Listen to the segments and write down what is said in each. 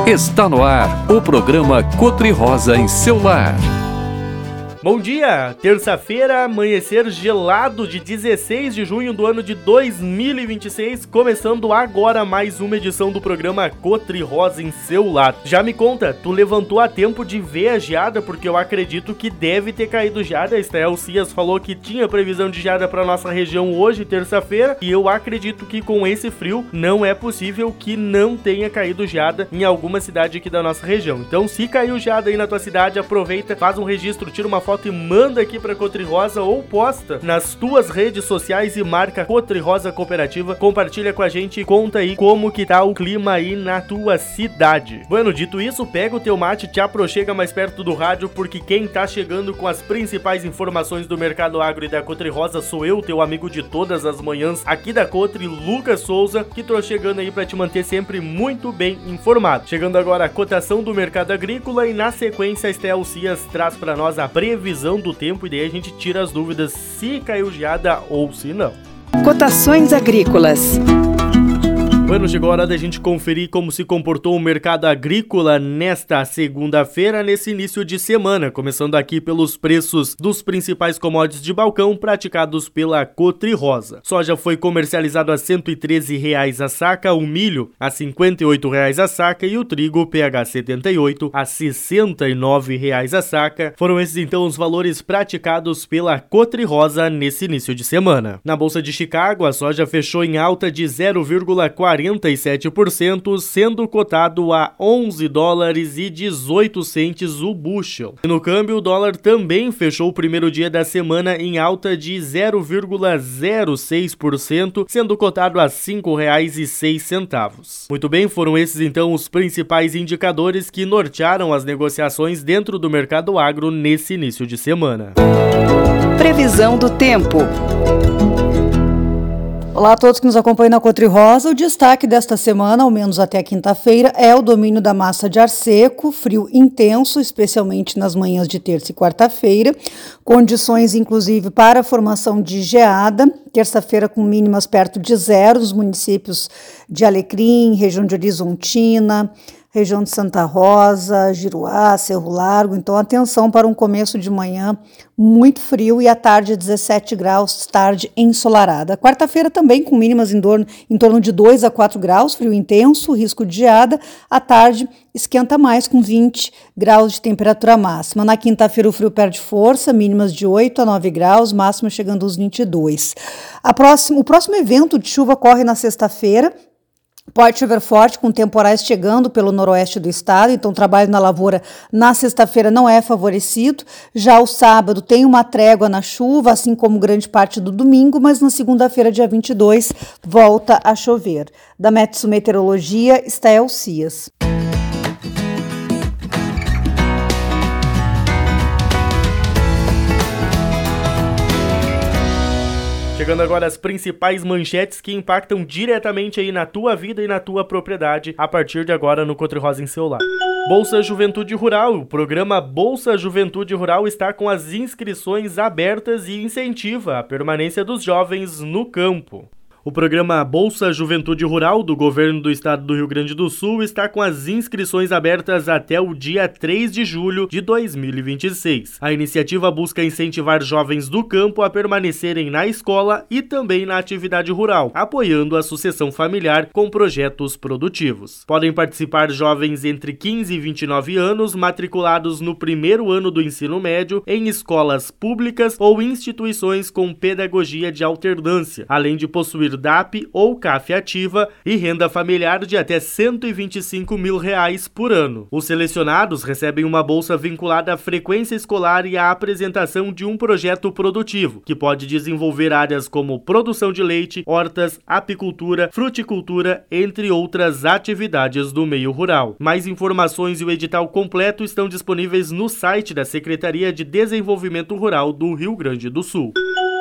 Está no ar o programa Cotri Rosa em seu lar. Bom dia! Terça-feira, amanhecer gelado de 16 de junho do ano de 2026, começando agora mais uma edição do programa Cotri Rosa em seu lar. Já me conta, tu levantou a tempo de ver a geada? Porque eu acredito que deve ter caído geada. A Estael Cias falou que tinha previsão de geada para nossa região hoje, terça-feira, e eu acredito que com esse frio não é possível que não tenha caído geada em alguma cidade aqui da nossa região. Então, se caiu geada aí na tua cidade, aproveita, faz um registro, tira uma foto e manda aqui pra Cotri Rosa ou posta nas tuas redes sociais e marca Cotri Rosa Cooperativa. Compartilha com a gente e conta aí como que tá o clima aí na tua cidade. Bueno, dito isso, pega o teu mate, te aproxega mais perto do rádio, porque quem tá chegando com as principais informações do mercado agro e da Cotri Rosa sou eu, teu amigo de todas as manhãs aqui da Cotri, Lucas Souza, que tô chegando aí pra te manter sempre muito bem informado. Chegando agora a cotação do mercado agrícola e na sequência a Estael Cias traz pra nós a previsão do tempo e daí a gente tira as dúvidas se caiu geada ou se não. Cotações agrícolas. Bueno, chegou a hora da gente conferir como se comportou o mercado agrícola nesta segunda-feira, nesse início de semana, começando aqui pelos preços dos principais commodities de balcão praticados pela Cotri Rosa. Soja foi comercializado a R$ 113,00 a saca, o milho a R$ 58,00 a saca e o trigo PH 78 a R$ 69,00 a saca. Foram esses então os valores praticados pela Cotri Rosa nesse início de semana. Na Bolsa de Chicago, a soja fechou em alta de 0,47%, sendo cotado a $11,18 o bushel. E no câmbio, o dólar também fechou o primeiro dia da semana em alta de 0,06%, sendo cotado a R$ 5,06. Muito bem, foram esses então os principais indicadores que nortearam as negociações dentro do mercado agro nesse início de semana. Previsão do tempo. Olá a todos que nos acompanham na Cotri Rosa. O destaque desta semana, ao menos até quinta-feira, é o domínio da massa de ar seco, frio intenso, especialmente nas manhãs de terça e quarta-feira, condições inclusive para a formação de geada, terça-feira com mínimas perto de zero nos municípios de Alecrim, região de Horizontina, região de Santa Rosa, Giruá, Cerro Largo. Então, atenção para um começo de manhã muito frio e à tarde 17 graus, tarde ensolarada. Quarta-feira também com mínimas em torno de 2 a 4 graus, frio intenso, risco de geada. À tarde esquenta mais com 20 graus de temperatura máxima. Na quinta-feira o frio perde força, mínimas de 8 a 9 graus, máxima chegando aos 22. O próximo evento de chuva ocorre na sexta-feira. Pode chover forte, com temporais chegando pelo noroeste do estado, então o trabalho na lavoura na sexta-feira não é favorecido. Já o sábado tem uma trégua na chuva, assim como grande parte do domingo, mas na segunda-feira, dia 22, volta a chover. Da Metsu Meteorologia, Estael Cias. Chegando agora as principais manchetes que impactam diretamente aí na tua vida e na tua propriedade a partir de agora no Cotri Rosa em seu lar. Bolsa Juventude Rural. O programa Bolsa Juventude Rural está com as inscrições abertas e incentiva a permanência dos jovens no campo. O programa Bolsa Juventude Rural do Governo do Estado do Rio Grande do Sul está com as inscrições abertas até o dia 3 de julho de 2026. A iniciativa busca incentivar jovens do campo a permanecerem na escola e também na atividade rural, apoiando a sucessão familiar com projetos produtivos. Podem participar jovens entre 15 e 29 anos, matriculados no primeiro ano do ensino médio em escolas públicas ou instituições com pedagogia de alternância, além de possuir DAP ou CAF ativa e renda familiar de até R$ 125 mil por ano. Os selecionados recebem uma bolsa vinculada à frequência escolar e à apresentação de um projeto produtivo, que pode desenvolver áreas como produção de leite, hortas, apicultura, fruticultura, entre outras atividades do meio rural. Mais informações e o edital completo estão disponíveis no site da Secretaria de Desenvolvimento Rural do Rio Grande do Sul.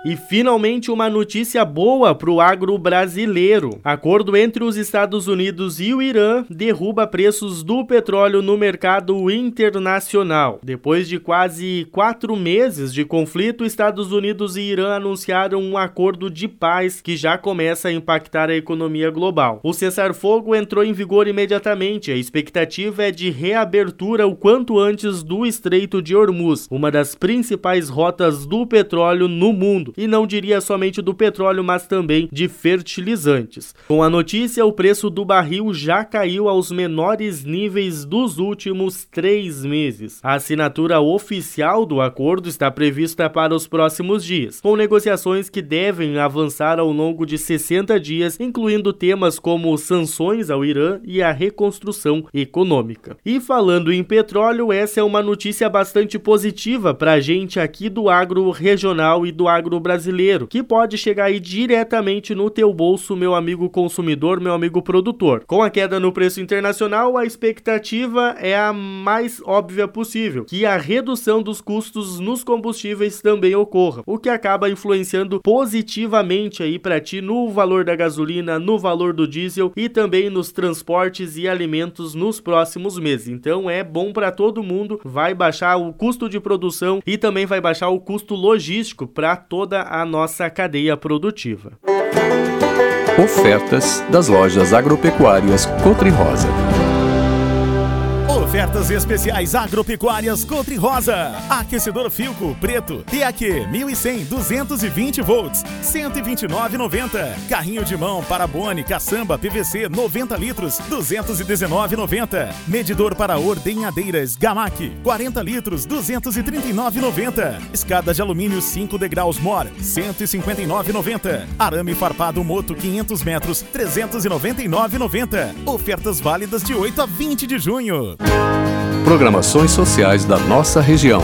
E finalmente uma notícia boa para o agro brasileiro. Acordo entre os Estados Unidos e o Irã derruba preços do petróleo no mercado internacional. Depois de quase 4 meses de conflito, Estados Unidos e Irã anunciaram um acordo de paz que já começa a impactar a economia global. O cessar-fogo entrou em vigor imediatamente. A expectativa é de reabertura o quanto antes do Estreito de Hormuz, uma das principais rotas do petróleo no mundo. E não diria somente do petróleo, mas também de fertilizantes. Com a notícia, o preço do barril já caiu aos menores níveis dos últimos 3 meses. A assinatura oficial do acordo está prevista para os próximos dias, com negociações que devem avançar ao longo de 60 dias, incluindo temas como sanções ao Irã e a reconstrução econômica. E falando em petróleo, essa é uma notícia bastante positiva para a gente aqui do agro regional e do agro brasileiro, que pode chegar aí diretamente no teu bolso, meu amigo consumidor, meu amigo produtor. Com a queda no preço internacional, a expectativa é a mais óbvia possível, que a redução dos custos nos combustíveis também ocorra, o que acaba influenciando positivamente aí para ti no valor da gasolina, no valor do diesel e também nos transportes e alimentos nos próximos meses. Então é bom para todo mundo, vai baixar o custo de produção e também vai baixar o custo logístico para toda a nossa cadeia produtiva. Ofertas das lojas agropecuárias Cotri Rosa. Ofertas especiais agropecuárias Cotri Rosa. Aquecedor Philco preto TAQ 1100 220 volts, 129,90. Carrinho de mão para Boni caçamba PVC 90 litros, 219,90. Medidor para ordenhadeiras Gamac 40 litros, 239,90. Escada de alumínio 5 degraus Mor, 159,90. Arame farpado Moto 500 metros, 399,90. Ofertas válidas de 8 a 20 de junho. Programações sociais da nossa região.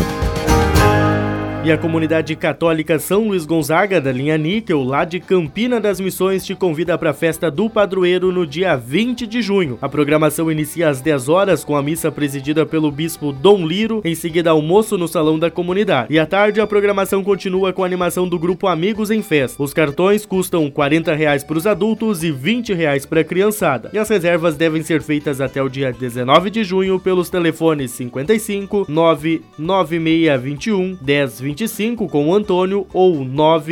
E a comunidade católica São Luís Gonzaga, da linha Níquel, lá de Campina das Missões, te convida para a festa do padroeiro no dia 20 de junho. A programação inicia às 10 horas com a missa presidida pelo bispo Dom Liro, em seguida almoço no salão da comunidade. E à tarde a programação continua com a animação do grupo Amigos em Festa. Os cartões custam R$40 para os adultos e R$20 para a criançada. E as reservas devem ser feitas até o dia 19 de junho pelos telefones 55 99621 1025 com o Antônio ou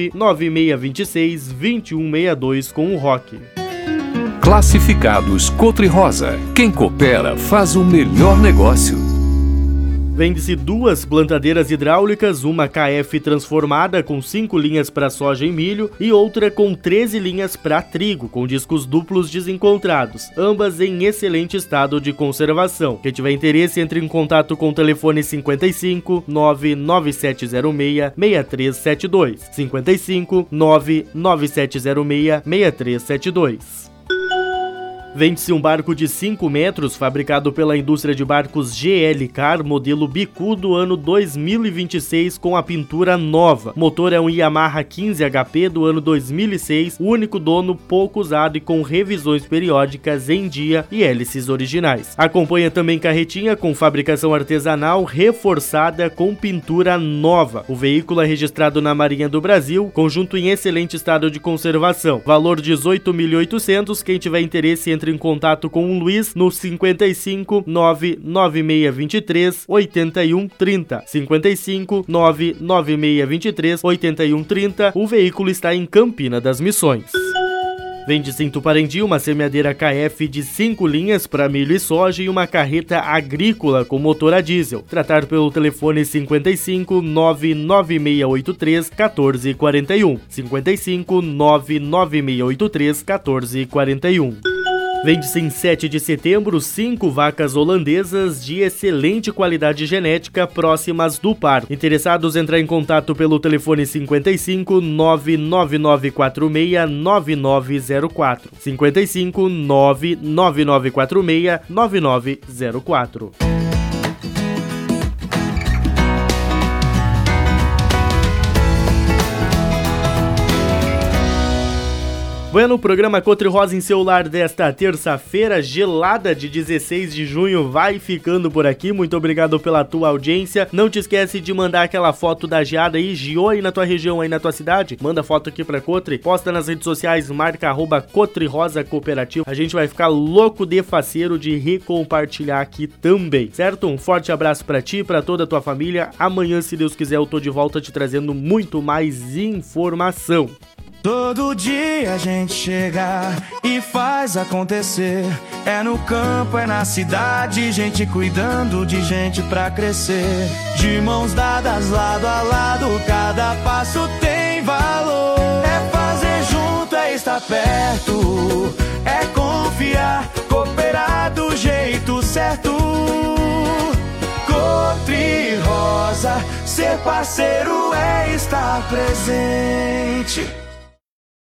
99626 2162 com o Roque. Classificados Cotri Rosa. Quem coopera faz o melhor negócio. Vende-se 2 plantadeiras hidráulicas, uma KF transformada com 5 linhas para soja e milho e outra com 13 linhas para trigo, com discos duplos desencontrados, ambas em excelente estado de conservação. Quem tiver interesse, entre em contato com o telefone 55 99706 6372. 55 99706 6372. Vende-se um barco de 5 metros, fabricado pela indústria de barcos GL Car, modelo bicudo, ano 2026, com a pintura nova. Motor é um Yamaha 15 HP do ano 2006, único dono, pouco usado e com revisões periódicas em dia e hélices originais. Acompanha também carretinha com fabricação artesanal reforçada com pintura nova. O veículo é registrado na Marinha do Brasil, conjunto em excelente estado de conservação. Valor 18.800, quem tiver interesse entre em contato com o Luiz no 55 99623 8130. 55 99623 8130. O veículo está em Campina das Missões. Vende-se em Tuparendi uma semeadeira KF de 5 linhas para milho e soja e uma carreta agrícola com motor a diesel. Tratar pelo telefone 55 99683 1441. 55 99683 1441. Vende-se em 7 de setembro 5 vacas holandesas de excelente qualidade genética próximas do par. Interessados, entrar em contato pelo telefone 55 99946 9904. 55 99946 9904. Bueno, o programa Cotri Rosa em seu lar desta terça-feira, gelada de 16 de junho, vai ficando por aqui. Muito obrigado pela tua audiência. Não te esquece de mandar aquela foto da geada aí, geou aí na tua região, aí na tua cidade. Manda foto aqui pra Cotri, posta nas redes sociais, marca @Cotri Rosa Cooperativa. A gente vai ficar louco de faceiro de recompartilhar aqui também, certo? Um forte abraço pra ti, pra toda a tua família. Amanhã, se Deus quiser, eu tô de volta te trazendo muito mais informação. Todo dia a gente chega e faz acontecer. É no campo, é na cidade, gente cuidando de gente pra crescer. De mãos dadas, lado a lado, cada passo tem valor. É fazer junto, é estar perto, é confiar, cooperar do jeito certo. Cotri Rosa, ser parceiro é estar presente.